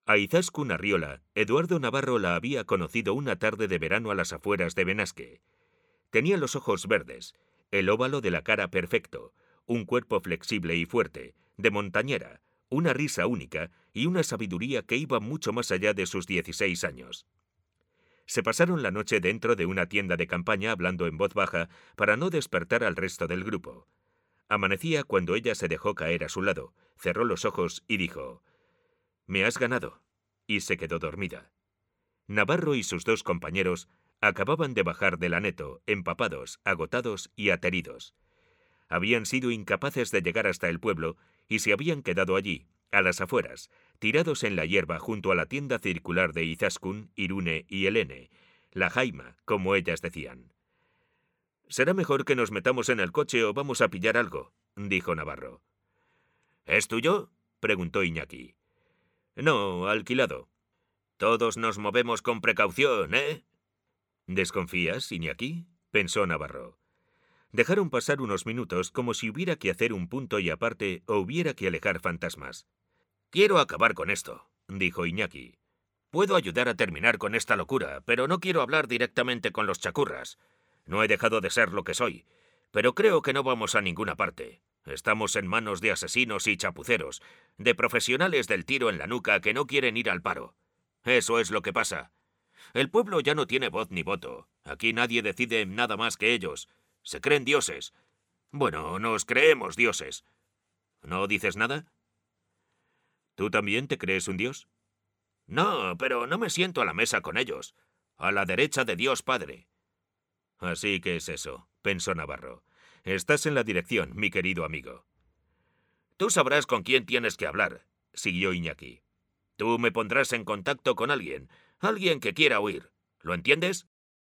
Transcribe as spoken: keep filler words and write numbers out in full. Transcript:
A Izaskun Arriola, Eduardo Navarro la había conocido una tarde de verano a las afueras de Benasque. Tenía los ojos verdes, el óvalo de la cara perfecto, un cuerpo flexible y fuerte, de montañera, una risa única y una sabiduría que iba mucho más allá de sus dieciséis años. Se pasaron la noche dentro de una tienda de campaña hablando en voz baja para no despertar al resto del grupo. Amanecía cuando ella se dejó caer a su lado, cerró los ojos y dijo: «Me has ganado», y se quedó dormida. Navarro y sus dos compañeros acababan de bajar del aneto, empapados, agotados y ateridos. Habían sido incapaces de llegar hasta el pueblo y se habían quedado allí, a las afueras, tirados en la hierba junto a la tienda circular de Izaskun, Irune y Helene, la Jaima, como ellas decían. «Será mejor que nos metamos en el coche o vamos a pillar algo», dijo Navarro. «¿Es tuyo?», preguntó Iñaki. «No, alquilado». «Todos nos movemos con precaución, ¿eh?». «¿Desconfías, Iñaki?», pensó Navarro. Dejaron pasar unos minutos como si hubiera que hacer un punto y aparte o hubiera que alejar fantasmas. «Quiero acabar con esto», dijo Iñaki. «Puedo ayudar a terminar con esta locura, pero no quiero hablar directamente con los chacurras. No he dejado de ser lo que soy, pero creo que no vamos a ninguna parte. Estamos en manos de asesinos y chapuceros, de profesionales del tiro en la nuca que no quieren ir al paro. Eso es lo que pasa. El pueblo ya no tiene voz ni voto. Aquí nadie decide nada más que ellos. Se creen dioses. Bueno, nos creemos dioses. ¿No dices nada?». «¿Tú también te crees un dios?». «No, pero no me siento a la mesa con ellos. A la derecha de Dios Padre». «Así que es eso», pensó Navarro. «Estás en la dirección, mi querido amigo». «Tú sabrás con quién tienes que hablar», siguió Iñaki. «Tú me pondrás en contacto con alguien, alguien que quiera huir. ¿Lo entiendes?».